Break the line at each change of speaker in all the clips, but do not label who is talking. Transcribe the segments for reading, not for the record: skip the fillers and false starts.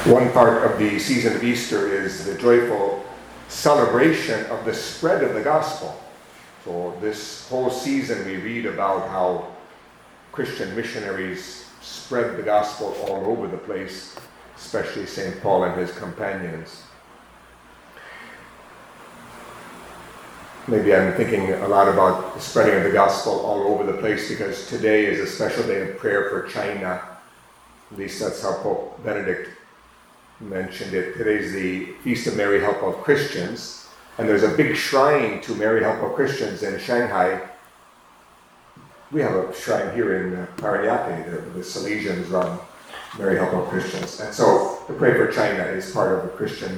One part of the season of Easter is the joyful celebration of the spread of the gospel. So this whole season we read about how Christian missionaries spread the gospel all over the place, especially St. Paul and his companions. Maybe I'm thinking a lot about the spreading of the gospel all over the place because today is a special day of prayer for China. At least that's how Pope Benedict mentioned it. Today's the Feast of Mary Help of Christians, and there's a big shrine to Mary Help of Christians in Shanghai. We have a shrine here in Parañaque. The Salesians run Mary Help of Christians, and so to pray for China is part of the Christian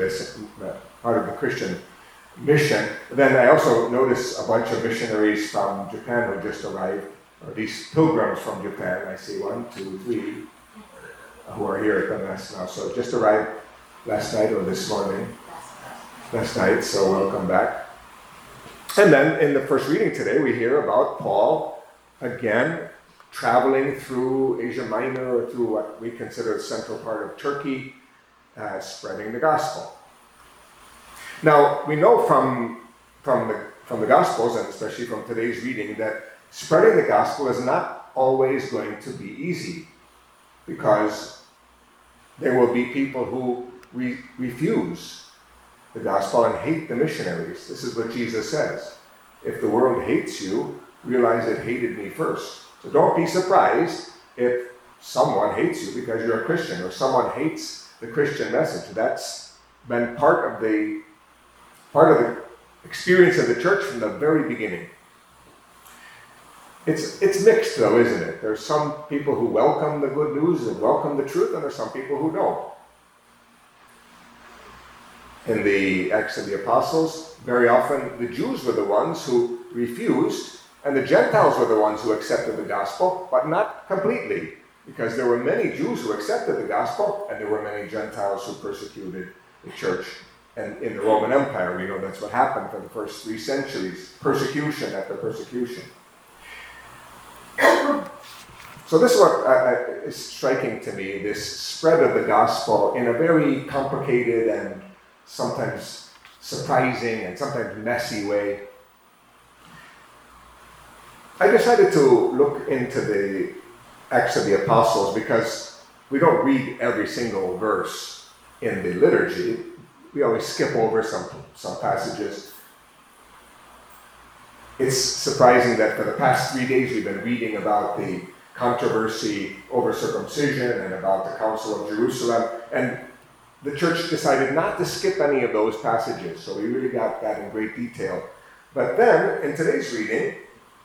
mission. Then I also notice a bunch of missionaries from Japan who just arrived, or these pilgrims from Japan. I see 1, 2, 3 who are here at the Mass now. So just arrived last night or this morning. Last night, so welcome back. And then in the first reading today, we hear about Paul again traveling through Asia Minor, or through what we consider the central part of Turkey, spreading the gospel. Now, we know from the Gospels, and especially from today's reading, that spreading the gospel is not always going to be easy, because there will be people who refuse the gospel and hate the missionaries. This is what Jesus says. If the world hates you, realize it hated me first. So don't be surprised if someone hates you because you're a Christian, or someone hates the Christian message. That's been part of the experience of the church from the very beginning. It's mixed though, isn't it? There's some people who welcome the good news and welcome the truth, and there's some people who don't. In the Acts of the Apostles, very often the Jews were the ones who refused, and the Gentiles were the ones who accepted the gospel, but not completely, because there were many Jews who accepted the gospel, and there were many Gentiles who persecuted the church. And in the Roman Empire, we know that's what happened for the first 3 centuries, persecution after persecution. So this is what is striking to me, this spread of the gospel in a very complicated and sometimes surprising and sometimes messy way. I decided to look into the Acts of the Apostles because we don't read every single verse in the liturgy. We always skip over some passages. It's surprising that for the past 3 days we've been reading about the controversy over circumcision and about the Council of Jerusalem, and the church decided not to skip any of those passages, so we really got that in great detail. But then, in today's reading,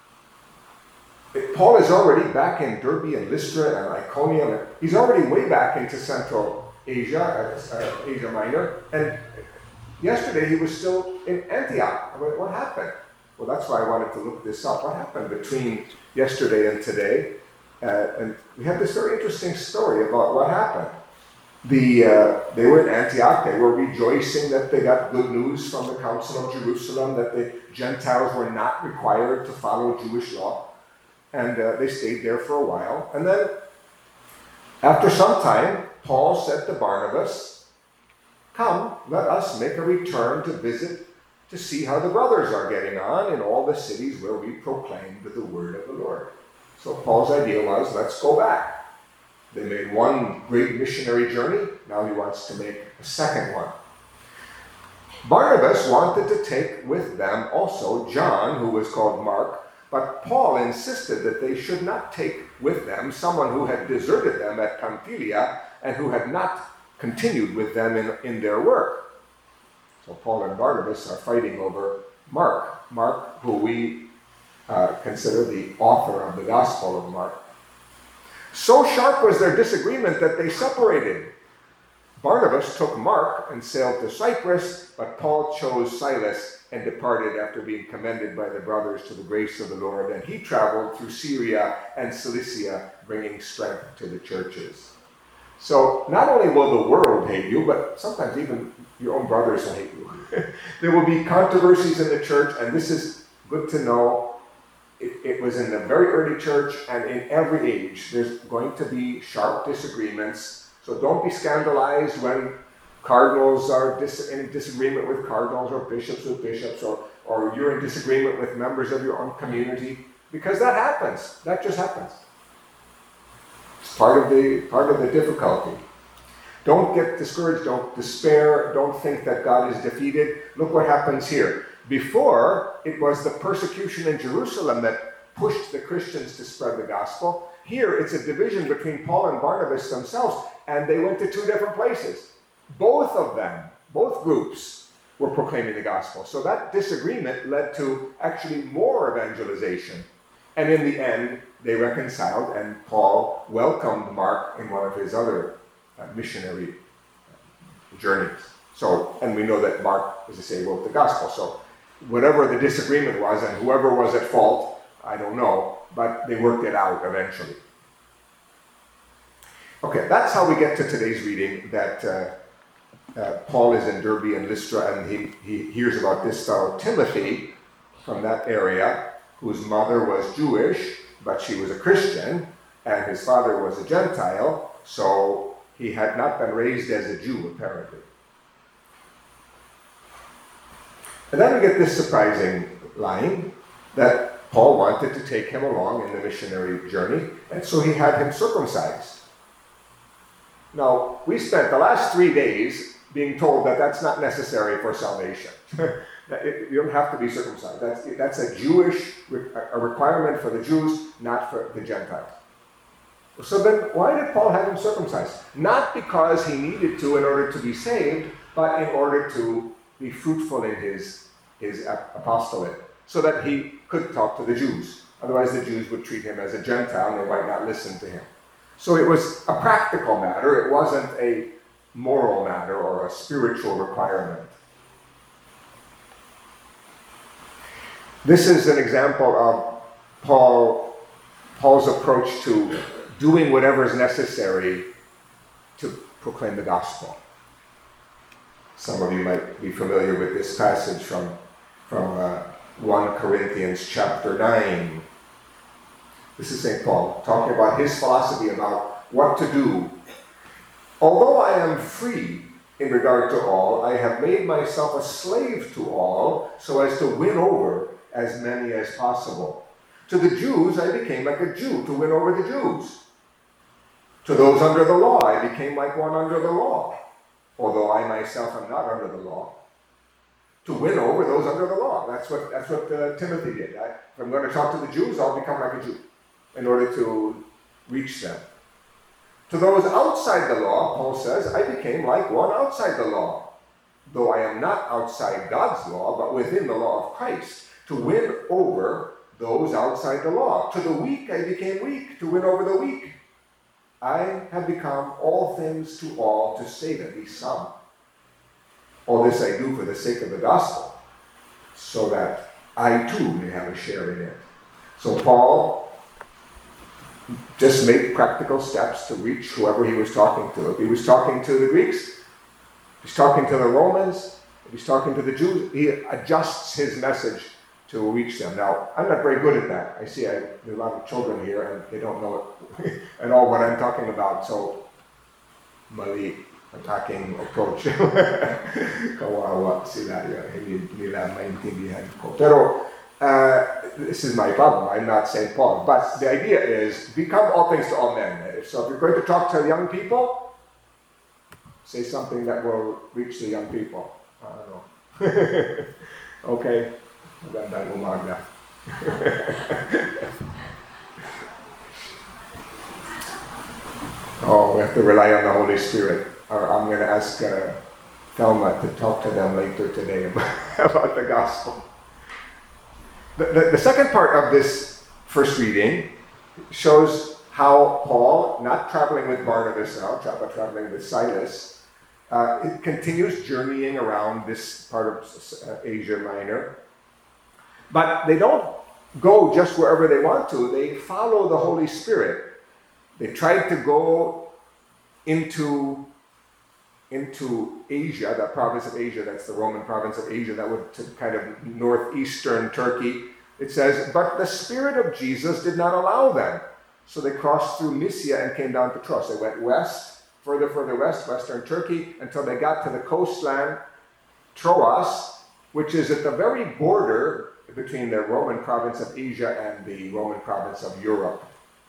Paul is already back in Derbe and Lystra and Iconium. He's already way back into Central Asia, Asia Minor, and yesterday he was still in Antioch. What happened? Well, that's why I wanted to look this up. What happened between yesterday and today? And we have this very interesting story about what happened. They were in Antioch. They were rejoicing that they got good news from the Council of Jerusalem, that the Gentiles were not required to follow Jewish law. And they stayed there for a while. And then, after some time, Paul said to Barnabas, "Come, let us make a return to visit, to see how the brothers are getting on in all the cities where we proclaimed the word of the Lord." So Paul's idea was, let's go back. They made one great missionary journey. Now he wants to make a second one. Barnabas wanted to take with them also John, who was called Mark, but Paul insisted that they should not take with them someone who had deserted them at Pamphylia and who had not continued with them in their work. So Paul and Barnabas are fighting over Mark. Mark, who we consider the author of the Gospel of Mark. So sharp was their disagreement that they separated. Barnabas took Mark and sailed to Cyprus, but Paul chose Silas and departed after being commended by the brothers to the grace of the Lord. And he traveled through Syria and Cilicia, bringing strength to the churches. So not only will the world hate you, but sometimes even your own brothers will hate you. There will be controversies in the church, and this is good to know. It was in the very early church, and in every age, there's going to be sharp disagreements So don't be scandalized when cardinals are in disagreement with cardinals, or bishops with bishops, or you're in disagreement with members of your own community, because that happens. That just happens. It's part of the difficulty. Don't get discouraged, don't despair, don't think that God is defeated. Look what happens here. Before, it was the persecution in Jerusalem that pushed the Christians to spread the gospel. Here, it's a division between Paul and Barnabas themselves, and they went to two different places. Both of them, both groups, were proclaiming the gospel. So that disagreement led to actually more evangelization. And in the end, they reconciled, and Paul welcomed Mark in one of his other missionary journeys. So, and we know that Mark, as I say, wrote the gospel. So whatever the disagreement was, and whoever was at fault, I don't know, but they worked it out eventually. Okay, that's how we get to today's reading, that Paul is in Derbe and Lystra, and he hears about this fellow Timothy from that area, whose mother was Jewish, but she was a Christian, and his father was a Gentile, so he had not been raised as a Jew, apparently. And then we get this surprising line that Paul wanted to take him along in the missionary journey, and so he had him circumcised. Now, we spent the last 3 days being told that that's not necessary for salvation. You don't have to be circumcised. That's a Jewish requirement for the Jews, not for the Gentiles. So then, why did Paul have him circumcised? Not because he needed to in order to be saved, but in order to be fruitful in his apostolate, so that he could talk to the Jews. Otherwise, the Jews would treat him as a Gentile, and they might not listen to him. So it was a practical matter. It wasn't a moral matter or a spiritual requirement. This is an example of Paul's approach to doing whatever is necessary to proclaim the gospel. Some of you might be familiar with this passage from 1 Corinthians chapter 9. This is St. Paul talking about his philosophy about what to do. Although I am free in regard to all, I have made myself a slave to all, so as to win over as many as possible. To the Jews, I became like a Jew to win over the Jews. To those under the law, I became like one under the law, although I myself am not under the law. To win over those under the law. That's what Timothy did. If I'm going to talk to the Jews, I'll become like a Jew in order to reach them. To those outside the law, Paul says, I became like one outside the law, though I am not outside God's law, but within the law of Christ, to win over those outside the law. To the weak, I became weak, to win over the weak. I have become all things to all to save at least some. All this I do for the sake of the gospel, so that I too may have a share in it. So Paul just made practical steps to reach whoever he was talking to. If he was talking to the Greeks, if he's talking to the Romans, if he's talking to the Jews, he adjusts his message to reach them. Now, I'm not very good at that. I see there's a lot of children here, and they don't know at all what I'm talking about. So, mali attacking approach. Kawawa sila hindi nila maintindihan ko. Pero this is my problem. I'm not St. Paul. But the idea is, become all things to all men. So if you're going to talk to young people, say something that will reach the young people. I don't know. Okay. Magandang umaga. Oh, we have to rely on the Holy Spirit. I'm going to ask Thelma to talk to them later today about the gospel. The second part of this first reading shows how Paul, not traveling with Barnabas now, but traveling with Silas, it continues journeying around this part of Asia Minor. But they don't go just wherever they want to. They follow the Holy Spirit. They tried to go into Asia, that province of Asia, that's the Roman province of Asia, that would to kind of northeastern Turkey. It says, but the Spirit of Jesus did not allow them. So they crossed through Mysia and came down to Troas. They went west further west, western Turkey, until they got to the coastland, Troas, which is at the very border between the Roman province of Asia and the Roman province of Europe.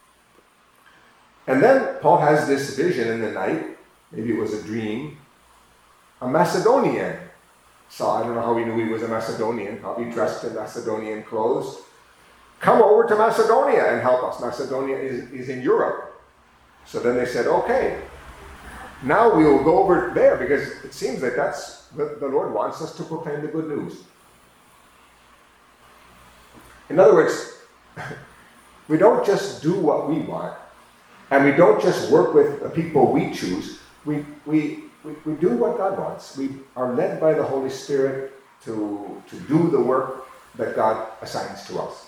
And then Paul has this vision in the night, maybe it was a dream, a Macedonian. So I don't know how he knew he was a Macedonian, probably dressed in Macedonian clothes. Come over to Macedonia and help us. Macedonia is in Europe. So then they said, okay, now we will go over there, because it seems that that's what the Lord wants us to proclaim the good news. In other words, we don't just do what we want, and we don't just work with the people we choose. We do what God wants. We are led by the Holy Spirit to do the work that God assigns to us.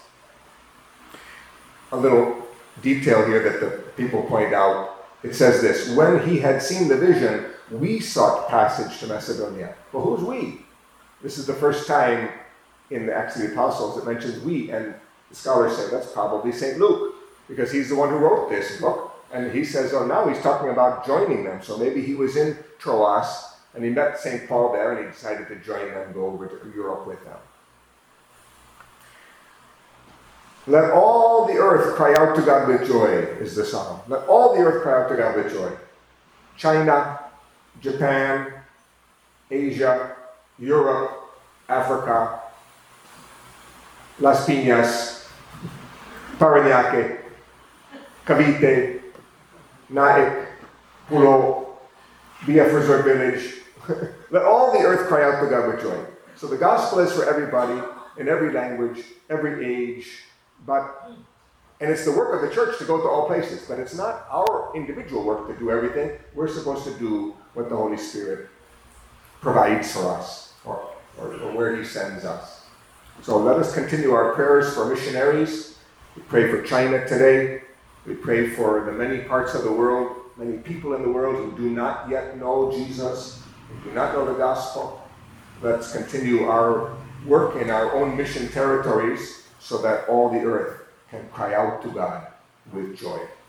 A little detail here that the people point out, it says this: when he had seen the vision, we sought passage to Macedonia. Well, who's we? This is the first time in the Acts of the Apostles it mentions we, and the scholars say that's probably St. Luke, because he's the one who wrote this book. And he says, oh, now he's talking about joining them. So maybe he was in Troas, and he met St. Paul there, and he decided to join them and go over to Europe with them. Let all the earth cry out to God with joy, is the psalm. Let all the earth cry out to God with joy. China, Japan, Asia, Europe, Africa, Las Piñas, Parañaque, Cavite, Naik, Pulo, BF Resort Village. Let all the earth cry out to God with joy. So the gospel is for everybody, in every language, every age, and it's the work of the church to go to all places, but it's not our individual work to do everything. We're supposed to do what the Holy Spirit provides for us, or where he sends us. So let us continue our prayers for missionaries. We pray for China today. We pray for the many parts of the world, many people in the world who do not yet know Jesus, who do not know the gospel. Let's continue our work in our own mission territories so that all the earth can cry out to God with joy.